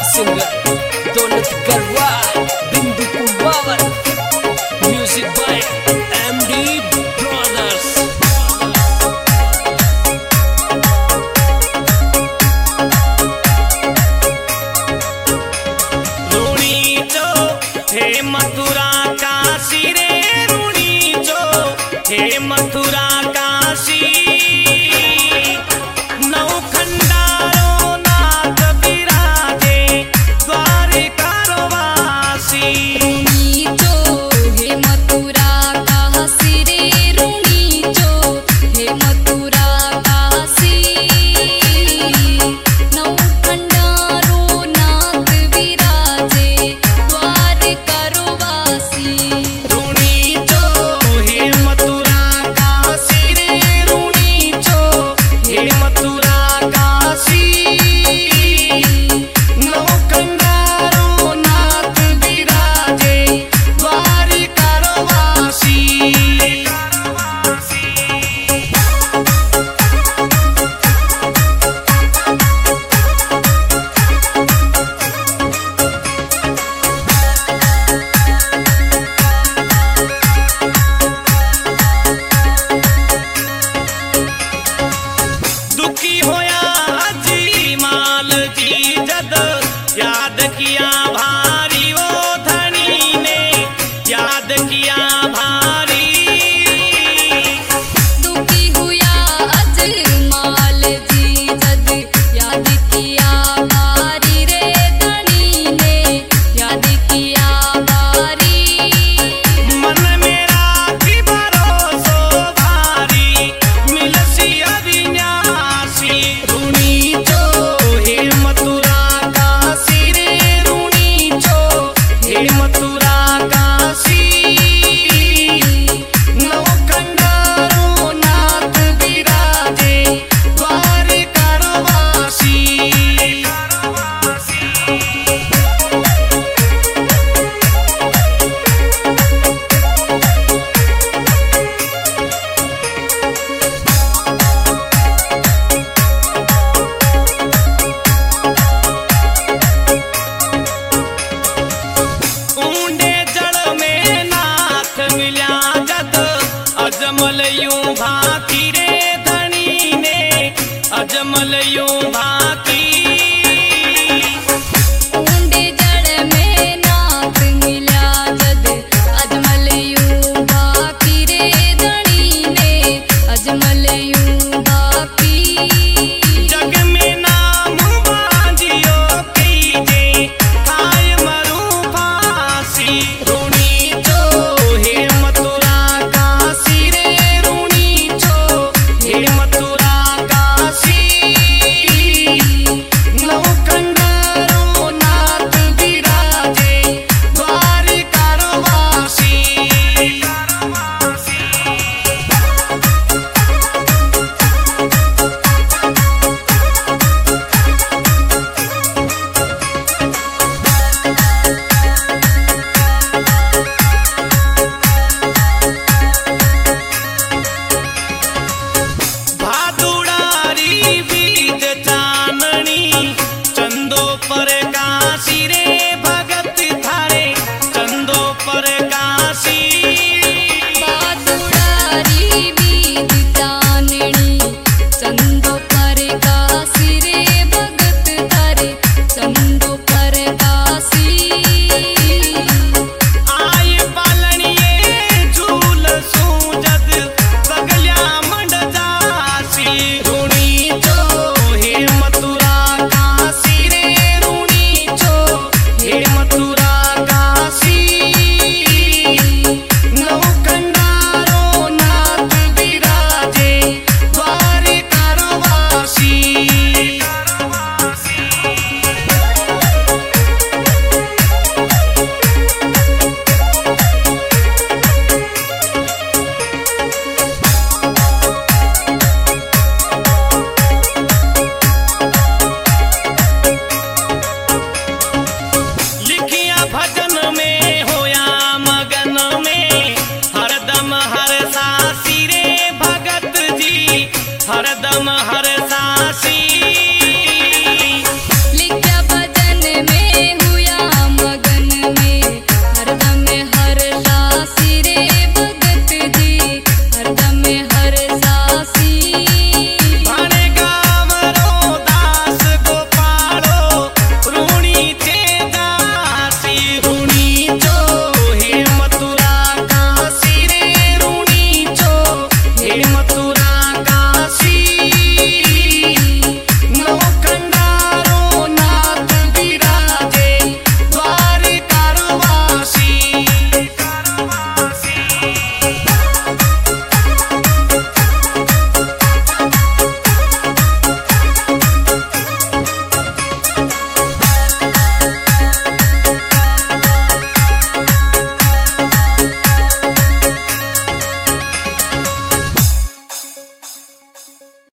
Singer Daulat Garwar Bindu कुंवावर music by MD brothers. रुणीचो हे मथुरा काशी रे रुणीचो हे मथुरा काशी याद किया भारी वो धनी ने याद किया भारी दुखी हुआ अजमाल जी जद याद किया भारी रे धनी ने याद किया भारी मन मेरा की भरोसो भारी मिलसी अविनाशी रुणीचो हे मथुरा मथुरा काशी नवकंडारो नाथ विराजे द्वारकावासी। अजमल यूं भाती रे धनी ने अजमल यूं भा